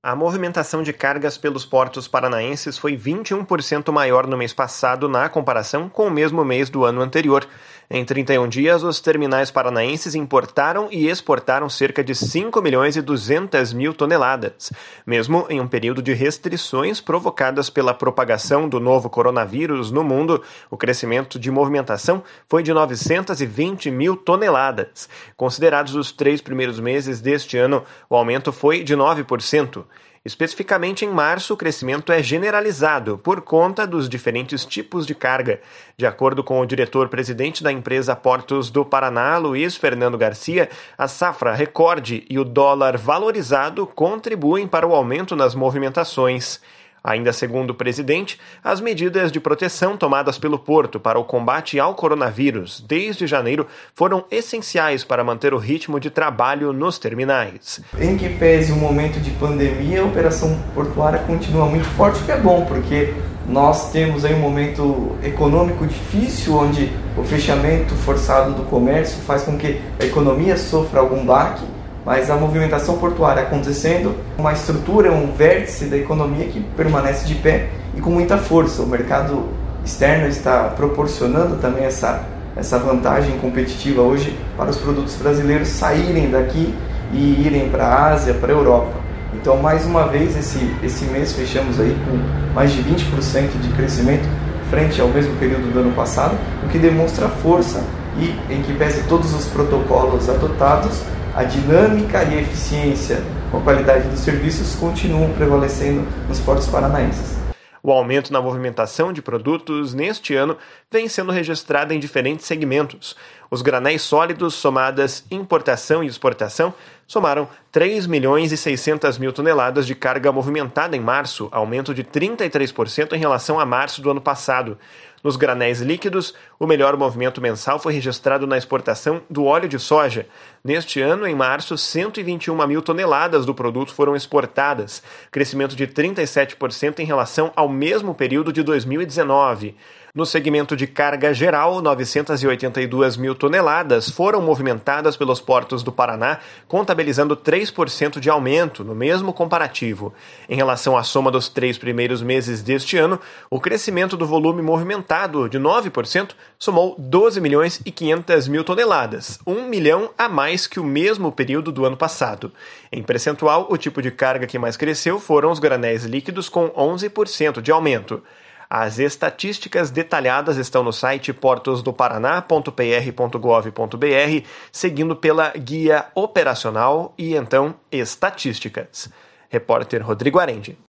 A movimentação de cargas pelos portos paranaenses foi 21% maior no mês passado na comparação com o mesmo mês do ano anterior. Em 31 dias, os terminais paranaenses importaram e exportaram cerca de 5 milhões e 200 mil toneladas, mesmo em um período de restrições provocadas pela propagação do novo coronavírus no mundo. O crescimento de movimentação foi de 920 mil toneladas. Considerados os 3 primeiros meses deste ano, o aumento foi de 9%. Especificamente em março, o crescimento é generalizado por conta dos diferentes tipos de carga. De acordo com o diretor-presidente da empresa Portos do Paraná, Luiz Fernando Garcia, a safra recorde e o dólar valorizado contribuem para o aumento nas movimentações. Ainda segundo o presidente, as medidas de proteção tomadas pelo porto para o combate ao coronavírus desde janeiro foram essenciais para manter o ritmo de trabalho nos terminais. Em que pese o momento de pandemia, a operação portuária continua muito forte, o que é bom, porque nós temos aí um momento econômico difícil, onde o fechamento forçado do comércio faz com que a economia sofra algum baque, mas a movimentação portuária acontecendo, uma estrutura, um vértice da economia que permanece de pé e com muita força. O mercado externo está proporcionando também essa vantagem competitiva hoje para os produtos brasileiros saírem daqui e irem para a Ásia, para a Europa. Então, mais uma vez, esse mês fechamos aí com mais de 20% de crescimento frente ao mesmo período do ano passado, o que demonstra força e, em que pese todos os protocolos adotados, a dinâmica e a eficiência com a qualidade dos serviços continuam prevalecendo nos portos paranaenses. O aumento na movimentação de produtos neste ano vem sendo registrado em diferentes segmentos. Os granéis sólidos, somadas importação e exportação, somaram 3 milhões e 600 mil toneladas de carga movimentada em março, aumento de 33% em relação a março do ano passado. Nos granéis líquidos, o melhor movimento mensal foi registrado na exportação do óleo de soja. Neste ano, em março, 121 mil toneladas do produto foram exportadas, crescimento de 37% em relação ao mesmo período de 2019. No segmento de carga geral, 982 mil toneladas foram movimentadas pelos portos do Paraná, contabilizando 3% de aumento no mesmo comparativo. Em relação à soma dos 3 primeiros meses deste ano, o crescimento do volume movimentado de 9% somou 12 milhões e 500 mil toneladas, 1 milhão a mais que o mesmo período do ano passado. Em percentual, o tipo de carga que mais cresceu foram os granéis líquidos, com 11% de aumento. As estatísticas detalhadas estão no site portosdoparaná.pr.gov.br, seguindo pela guia operacional e então estatísticas. Repórter Rodrigo Arendi.